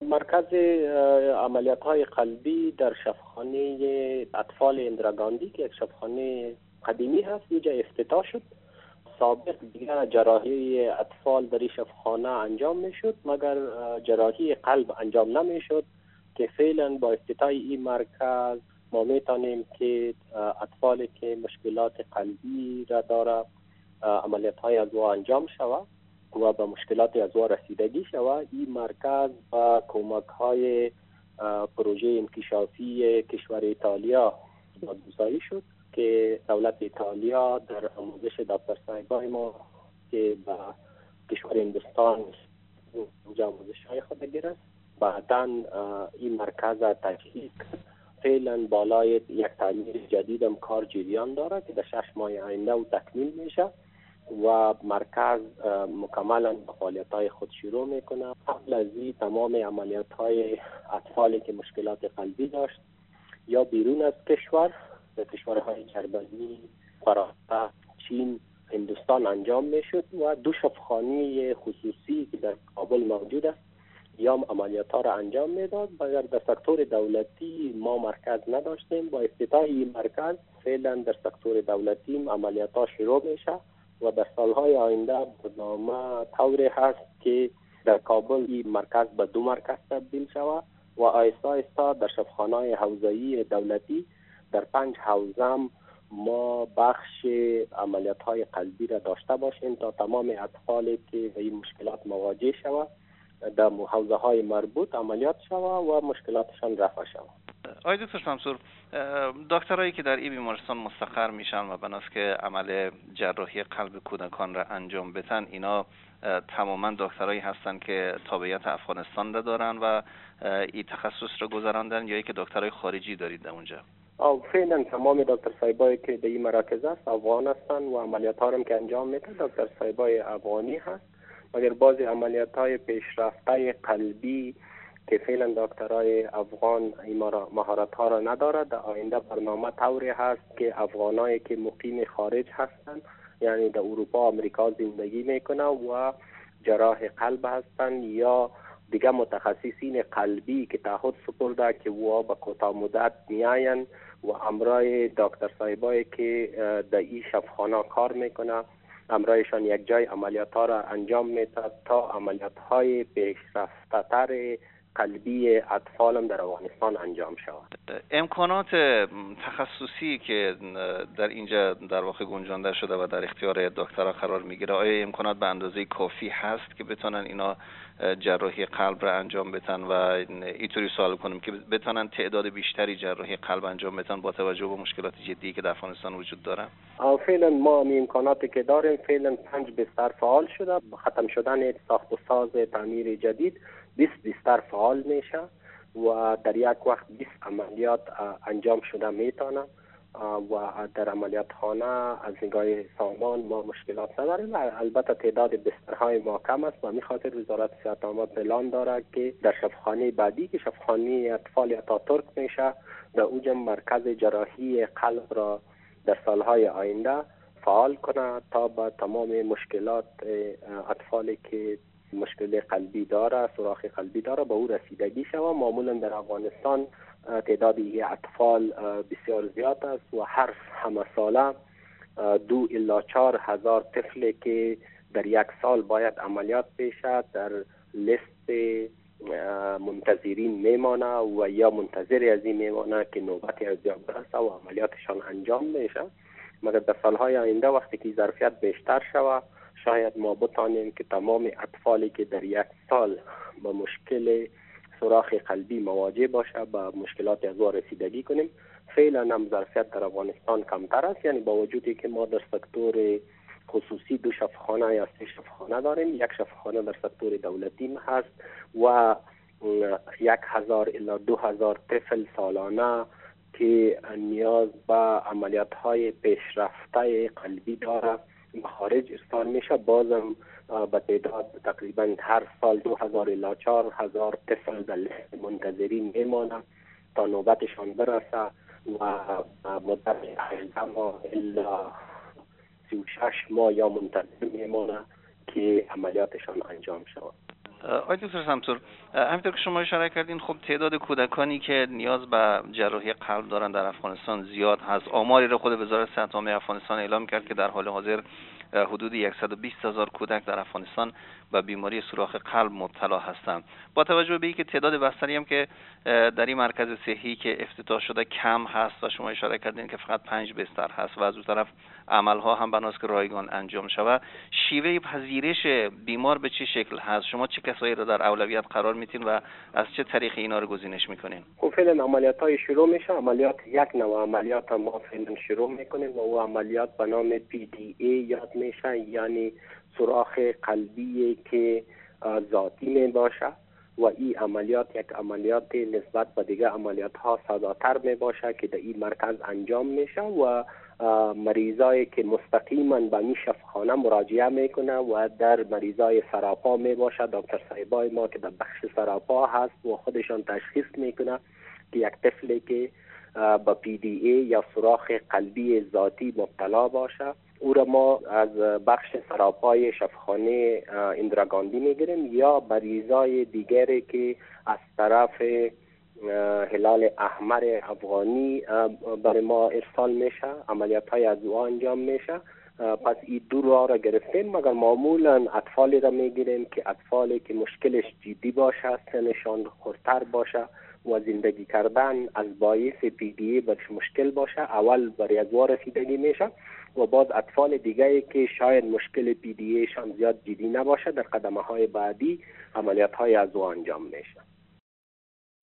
مرکز عملیات های قلبی در شفاخانه اطفال اندراگاندی که یک شفاخانه قدیمی هست اینجا افتتاح شد. سابق دیگر جراحی اطفال در این شفاخانه انجام میشد مگر جراحی قلب انجام نمیشد که فعلا با افتتاح این مرکز ما میتونیم که اطفالی که مشکلات قلبی را داره عملیات های از او انجام شود و به مشکلات از او رسیدگی شود. این مرکز با کمک های پروژه انکشافی کشور ایتالیا نامگذاری شد که دولت ایتالیا در آموزش دکتر صاحبای ما که به کشور هندوستان اونجا آموزش های خود گرفت، بعدا این مرکز تجهیز کرد. فعلا بالای یک تعمیر جدید هم کار جریان داره که در 6 ماه آینده او تکمیل میشه و مرکز مکملا به فعالیت‌های خود شروع میکنه. قبل از این تمام عملیات‌های اطفالی که مشکلات قلبی داشت یا بیرون از کشور در کشورهای جرمنی، فرانسه، چین، هندوستان انجام میشد و 2 شفاخانه خصوصی که در کابل موجود است یا عملیات‌ها را انجام میداد. مگر در سکتور دولتی ما مرکز نداشتیم. با افتتاح این مرکز فعلا در سکتور دولتی عملیات‌ها شروع میشه و در سالهای آینده برنامه طوری هست که در کابل این مرکز به 2 مرکز تبدیل شود و آیسته آیسته در شفاخانه‌های حوزه‌ای دولتی در 5 حوزه ما بخش عملیات‌های قلبی را داشته باشیم تا تمام اطفالی که به این مشکلات مواجه شود در حوزه‌های مربوط عملیات شود و مشکلاتشان رفع شود. آقای دکتر شمسور، دکترایی که در این بیمارستان مستقر میشن و بناست که عمل جراحی قلب کودکان را انجام بدن، اینا تماما دکترایی هستن که تابعیت افغانستان را دارن و این تخصص را گذراندن یا اینکه دکترای خارجی دارید در اونجا؟ فعلا تمام دکتر صاحبایی که در این مراکز است افغان هستن و عملیات ها هم که انجام میدن دکتر صاحبای افغانی هست، مگر بعضی عملیات های پیشرفته قلبی که فعلا دکترای افغان این مهارت ها را ندارد. در آینده برنامه طوری هست که افغانایی که مقیم خارج هستند، یعنی در اروپا و امریکا زندگی میکنن و جراح قلب هستند یا دیگه متخصصین قلبی که تعهد سپرده که و به کوتاه مدت میاین و امرای دکتر صاحبایی که در این شفاخانه کار میکنه امرایشان یک جای عملیات ها را انجام میده تا عملیات های پیشرفته تر قلبی اطفال هم در افغانستان انجام شود. امکانات تخصصی که در اینجا در واقع گنجانده شده و در اختیار دکترها قرار میگیره، آیا امکانات به اندازه کافی هست که بتونن اینا جراحی قلب را انجام بدن و اینطوری سوال کنم که بتونن تعداد بیشتری جراحی قلب انجام بدن با توجه به مشکلات جدی که در افغانستان وجود داره؟ فعلا ما امکاناتی که داریم فعلا 5 بستر فعال شده. ختم شدن ساخت و ساز تعمیر جدید 20 بستر فعال میشه و در یک وقت 20 عملیات انجام شده میتونه و در عملیات خانه از نگاه سامان ما مشکلات نداریم. البته تعداد بسترهای ما کم است و همین خاطر وزارت صحت عامه پلان داره که در شفاخانه بعدی که شفاخانه اطفال آتاتورک میشه در اوجم مرکز جراحی قلب را در سالهای آینده فعال کنه تا با تمام مشکلات اطفالی که مشکل قلبی داره، سوراخ قلبی داره به او رسیدگی شود. معمولا در افغانستان تعداد اطفال بسیار زیاد است و هر همه ساله 2 الی 4 هزار طفلی که در یک سال باید عملیات بشه در لیست منتظرین میمانه و یا منتظر از این میمانه که نوبت از جا برسه و عملیاتشان انجام میشه. مگر در سالهای آینده وقتی که ظرفیت بیشتر شود شاید ما بتانیم که تمام اطفالی که در یک سال با مشکل سوراخ قلبی مواجه باشه با مشکلات از او رسیدگی کنیم. فعلا هم ظرفیت در افغانستان کمتر است، یعنی با وجودی که ما در سکتور خصوصی 2 شفاخانه یا 3 شفاخانه داریم، یک شفاخانه در سکتور دولتی هست و 1000 الی 2000 طفل سالانه که نیاز به عملیات های پیشرفته قلبی داره به خارج ارسال میشه. بازم به تعداد تقریبا هر سال 2000 الی 4000 طفل در لیست منتظرین میمانه تا نوبتشان برسه و مدت 18 ماه الی 36 ماه یا منتظر میمانه که عملیاتشان انجام شود. آقای دکتر سمتور، همینطور که شما اشاره کردین، خب تعداد کودکانی که نیاز به جراحی قلب دارن در افغانستان زیاد هست. آماری را خود وزارت صحت عامه افغانستان اعلام کرد که در حال حاضر حدود 120,000 کودک در افغانستان به بیماری سوراخ قلب مبتلا هستند. با توجه به اینکه تعداد بستری هم که در این مرکز صحی که افتتاح شده کم هست و شما اشاره کردین که فقط 5 بستر هست و از اون طرف عملها هم بناست که رایگان انجام شود، شیوه پذیرش بیمار به چه شکل هست؟ شما چه کسایی را در اولویت قرار میتین و از چه طریق اینا رو گزینش میکنین؟ خب فعلا عملیات‌های شروع میشه. عملیات یک نوع عملیات ما فعلا شروع میکنیم و او عملیات به نام PDA یاد میشه، یعنی سوراخ قلبی که ذاتی می باشه و این عملیات یک عملیات نسبت به دیگه عملیات ها ساده‌تر می باشه که در این مرکز انجام میشه و مریضایی که مستقیما به این شفاخانه مراجعه میکنه و در مریضای سراپا می باشه، دکتر صاحبای ما که در بخش سراپا هست و خودشان تشخیص میکنه که یک طفلی که با PDA یا سوراخ قلبی ذاتی مبتلا باشه، او را ما از بخش سراپای شفاخانه اندراگاندی میگیریم یا مریضای دیگری که از طرف هلال احمر افغانی برای ما ارسال میشه، عملیات های از او انجام میشه. پس این دو راه را گرفتیم، مگر معمولا اطفالی را میگیریم که اطفالی که مشکلش جدی باشه، سنشان خردتر باشه و زندگی کردن از باعث PDA برش مشکل باشه، اول برای از رسیدگی میشه و بعد اطفال دیگری که شاید مشکل PDA شان زیاد جدی نباشه در قدمه های بعدی عملیات های از او انجام میشه.